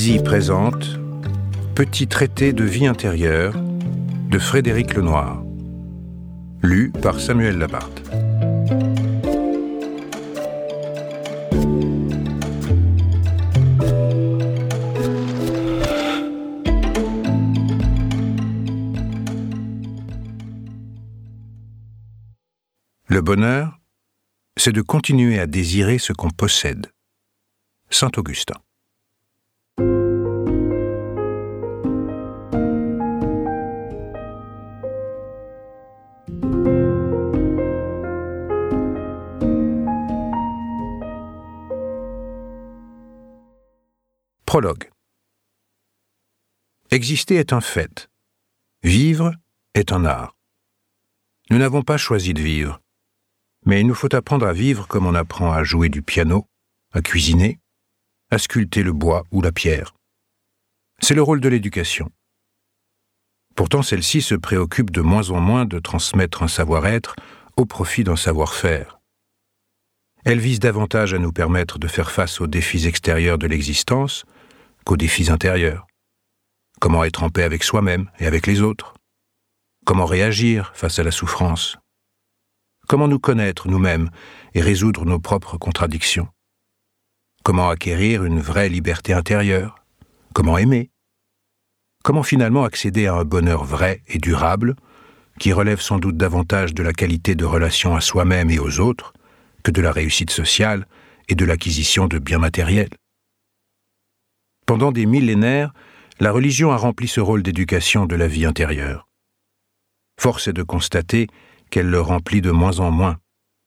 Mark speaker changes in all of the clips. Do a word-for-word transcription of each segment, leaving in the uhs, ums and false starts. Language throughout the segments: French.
Speaker 1: Easy présente Petit traité de vie intérieure de Frédéric Lenoir, lu par Samuel Labarthe. Le bonheur, c'est de continuer à désirer ce qu'on possède. Saint Augustin. Prologue. Exister est un fait. Vivre est un art. Nous n'avons pas choisi de vivre, mais il nous faut apprendre à vivre comme on apprend à jouer du piano, à cuisiner, à sculpter le bois ou la pierre. C'est le rôle de l'éducation. Pourtant, celle-ci se préoccupe de moins en moins de transmettre un savoir-être au profit d'un savoir-faire. Elle vise davantage à nous permettre de faire face aux défis extérieurs de l'existence qu'aux défis intérieurs. Comment être en paix avec soi-même et avec les autres? Comment réagir face à la souffrance? Comment nous connaître nous-mêmes et résoudre nos propres contradictions? Comment acquérir une vraie liberté intérieure? Comment aimer? Comment finalement accéder à un bonheur vrai et durable, qui relève sans doute davantage de la qualité de relation à soi-même et aux autres que de la réussite sociale et de l'acquisition de biens matériels? Pendant des millénaires, la religion a rempli ce rôle d'éducation de la vie intérieure. Force est de constater qu'elle le remplit de moins en moins.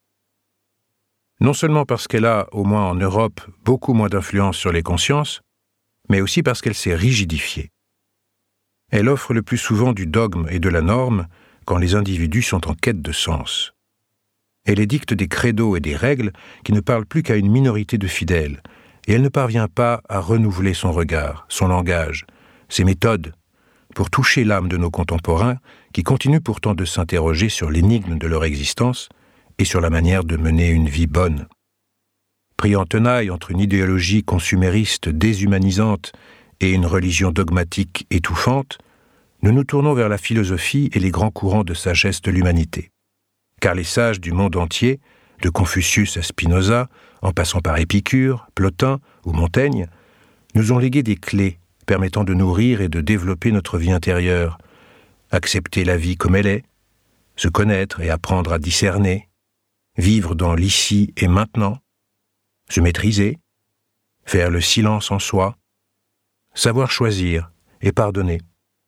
Speaker 1: Non seulement parce qu'elle a, au moins en Europe, beaucoup moins d'influence sur les consciences, mais aussi parce qu'elle s'est rigidifiée. Elle offre le plus souvent du dogme et de la norme quand les individus sont en quête de sens. Elle édicte des credos et des règles qui ne parlent plus qu'à une minorité de fidèles, et elle ne parvient pas à renouveler son regard, son langage, ses méthodes, pour toucher l'âme de nos contemporains qui continuent pourtant de s'interroger sur l'énigme de leur existence et sur la manière de mener une vie bonne. Pris en tenaille entre une idéologie consumériste déshumanisante et une religion dogmatique étouffante, nous nous tournons vers la philosophie et les grands courants de sagesse de l'humanité. Car les sages du monde entier, de Confucius à Spinoza, en passant par Épicure, Plotin ou Montaigne, nous ont légué des clés permettant de nourrir et de développer notre vie intérieure, accepter la vie comme elle est, se connaître et apprendre à discerner, vivre dans l'ici et maintenant, se maîtriser, faire le silence en soi, savoir choisir et pardonner.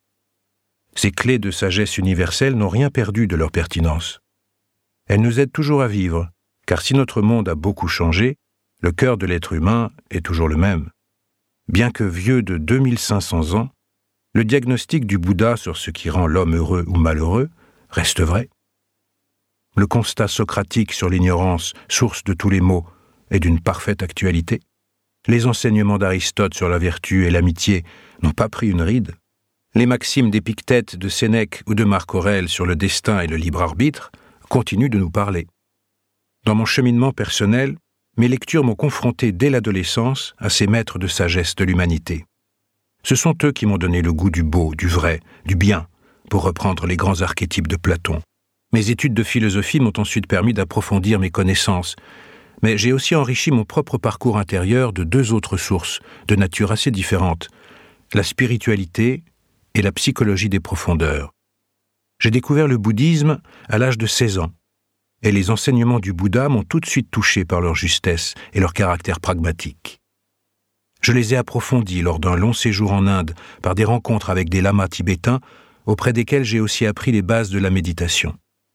Speaker 1: Ces clés de sagesse universelle n'ont rien perdu de leur pertinence. Elles nous aident toujours à vivre, car si notre monde a beaucoup changé, le cœur de l'être humain est toujours le même. Bien que vieux de deux mille cinq cents ans, le diagnostic du Bouddha sur ce qui rend l'homme heureux ou malheureux reste vrai. Le constat socratique sur l'ignorance, source de tous les maux, est d'une parfaite actualité. Les enseignements d'Aristote sur la vertu et l'amitié n'ont pas pris une ride. Les maximes d'Épictète, de Sénèque ou de Marc Aurèle sur le destin et le libre arbitre continuent de nous parler. Dans mon cheminement personnel, mes lectures m'ont confronté dès l'adolescence à ces maîtres de sagesse de l'humanité. Ce sont eux qui m'ont donné le goût du beau, du vrai, du bien, pour reprendre les grands archétypes de Platon. Mes études de philosophie m'ont ensuite permis d'approfondir mes connaissances, mais j'ai aussi enrichi mon propre parcours intérieur de deux autres sources, de nature assez différente, la spiritualité et la psychologie des profondeurs. J'ai découvert le bouddhisme à l'âge de seize ans, et les enseignements du Bouddha m'ont tout de suite touché par leur justesse et leur caractère pragmatique. Je les ai approfondis lors d'un long séjour en Inde par des rencontres avec des lamas tibétains auprès desquels j'ai aussi appris les bases de la méditation.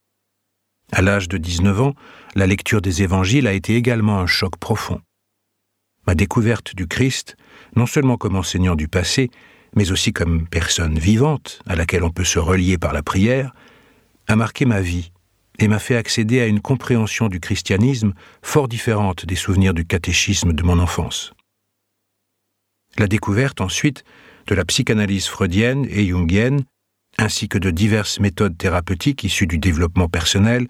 Speaker 1: À l'âge de dix-neuf ans, la lecture des évangiles a été également un choc profond. Ma découverte du Christ, non seulement comme enseignant du passé, mais aussi comme personne vivante à laquelle on peut se relier par la prière, a marqué ma vie et m'a fait accéder à une compréhension du christianisme fort différente des souvenirs du catéchisme de mon enfance. La découverte ensuite de la psychanalyse freudienne et jungienne, ainsi que de diverses méthodes thérapeutiques issues du développement personnel,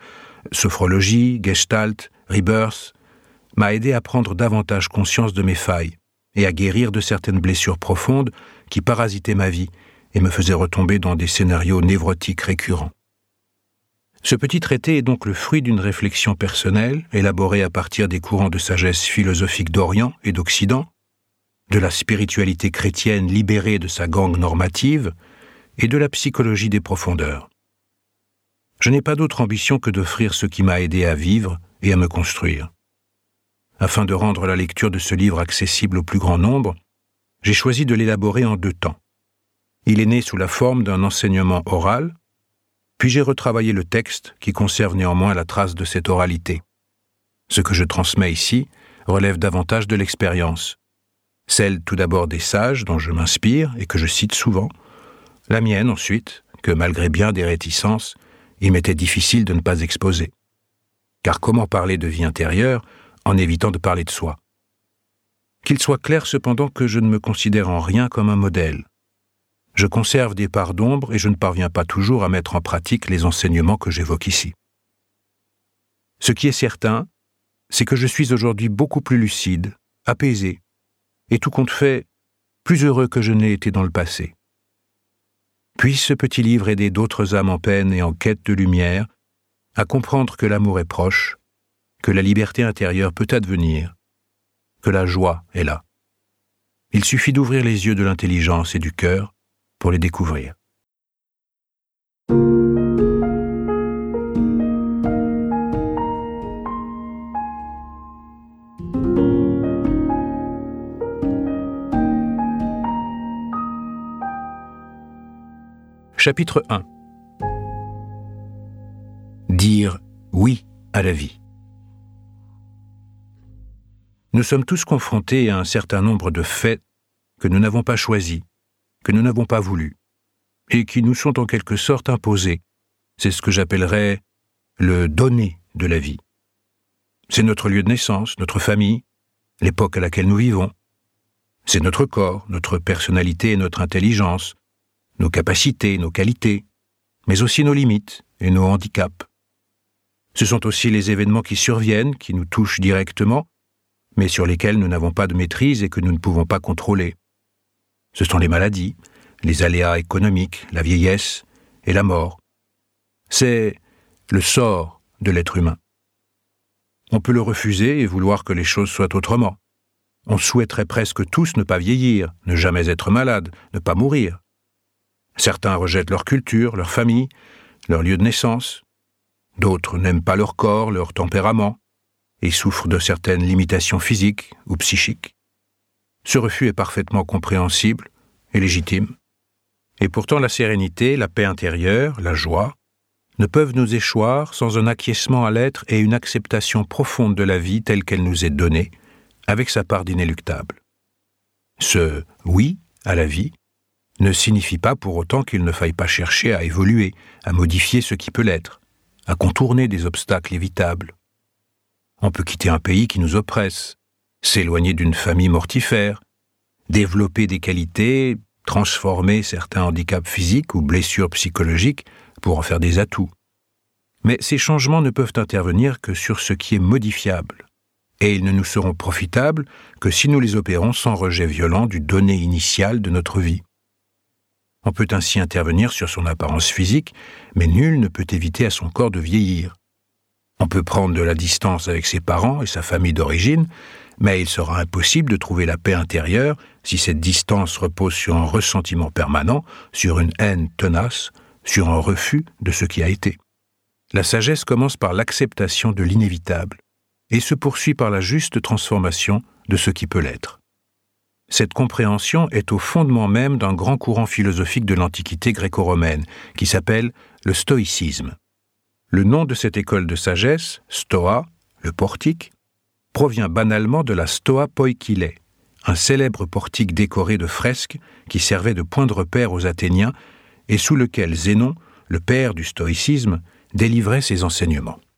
Speaker 1: sophrologie, gestalt, rebirth, m'a aidé à prendre davantage conscience de mes failles et à guérir de certaines blessures profondes qui parasitaient ma vie et me faisaient retomber dans des scénarios névrotiques récurrents. Ce petit traité est donc le fruit d'une réflexion personnelle élaborée à partir des courants de sagesse philosophique d'Orient et d'Occident, de la spiritualité chrétienne libérée de sa gangue normative et de la psychologie des profondeurs. Je n'ai pas d'autre ambition que d'offrir ce qui m'a aidé à vivre et à me construire. Afin de rendre la lecture de ce livre accessible au plus grand nombre, j'ai choisi de l'élaborer en deux temps. Il est né sous la forme d'un enseignement oral, puis j'ai retravaillé le texte qui conserve néanmoins la trace de cette oralité. Ce que je transmets ici relève davantage de l'expérience, celle tout d'abord des sages dont je m'inspire et que je cite souvent, la mienne ensuite, que malgré bien des réticences, il m'était difficile de ne pas exposer. Car comment parler de vie intérieure en évitant de parler de soi? Qu'il soit clair cependant que je ne me considère en rien comme un modèle. Je conserve des parts d'ombre et je ne parviens pas toujours à mettre en pratique les enseignements que j'évoque ici. Ce qui est certain, c'est que je suis aujourd'hui beaucoup plus lucide, apaisé, et tout compte fait, plus heureux que je n'ai été dans le passé. Puisse ce petit livre aider d'autres âmes en peine et en quête de lumière à comprendre que l'amour est proche, que la liberté intérieure peut advenir, que la joie est là. Il suffit d'ouvrir les yeux de l'intelligence et du cœur pour les découvrir. Chapitre un. Dire oui à la vie. Nous sommes tous confrontés à un certain nombre de faits que nous n'avons pas choisis, que nous n'avons pas voulu, et qui nous sont en quelque sorte imposés. C'est ce que j'appellerais le donné de la vie. C'est notre lieu de naissance, notre famille, l'époque à laquelle nous vivons. C'est notre corps, notre personnalité et notre intelligence, nos capacités, nos qualités, mais aussi nos limites et nos handicaps. Ce sont aussi les événements qui surviennent, qui nous touchent directement, mais sur lesquels nous n'avons pas de maîtrise et que nous ne pouvons pas contrôler. Ce sont les maladies, les aléas économiques, la vieillesse et la mort. C'est le sort de l'être humain. On peut le refuser et vouloir que les choses soient autrement. On souhaiterait presque tous ne pas vieillir, ne jamais être malade, ne pas mourir. Certains rejettent leur culture, leur famille, leur lieu de naissance. D'autres n'aiment pas leur corps, leur tempérament, et souffrent de certaines limitations physiques ou psychiques. Ce refus est parfaitement compréhensible et légitime. Et pourtant la sérénité, la paix intérieure, la joie, ne peuvent nous échoir sans un acquiescement à l'être et une acceptation profonde de la vie telle qu'elle nous est donnée, avec sa part d'inéluctable. Ce « oui » à la vie ne signifie pas pour autant qu'il ne faille pas chercher à évoluer, à modifier ce qui peut l'être, à contourner des obstacles évitables. On peut quitter un pays qui nous oppresse, s'éloigner d'une famille mortifère, développer des qualités, transformer certains handicaps physiques ou blessures psychologiques pour en faire des atouts. Mais ces changements ne peuvent intervenir que sur ce qui est modifiable, et ils ne nous seront profitables que si nous les opérons sans rejet violent du donné initial de notre vie. On peut ainsi intervenir sur son apparence physique, mais nul ne peut éviter à son corps de vieillir. On peut prendre de la distance avec ses parents et sa famille d'origine, mais il sera impossible de trouver la paix intérieure si cette distance repose sur un ressentiment permanent, sur une haine tenace, sur un refus de ce qui a été. La sagesse commence par l'acceptation de l'inévitable et se poursuit par la juste transformation de ce qui peut l'être. Cette compréhension est au fondement même d'un grand courant philosophique de l'Antiquité gréco-romaine, qui s'appelle le stoïcisme. Le nom de cette école de sagesse, stoa, le portique, provient banalement de la stoa poikile, un célèbre portique décoré de fresques qui servait de point de repère aux Athéniens et sous lequel Zénon, le père du stoïcisme, délivrait ses enseignements.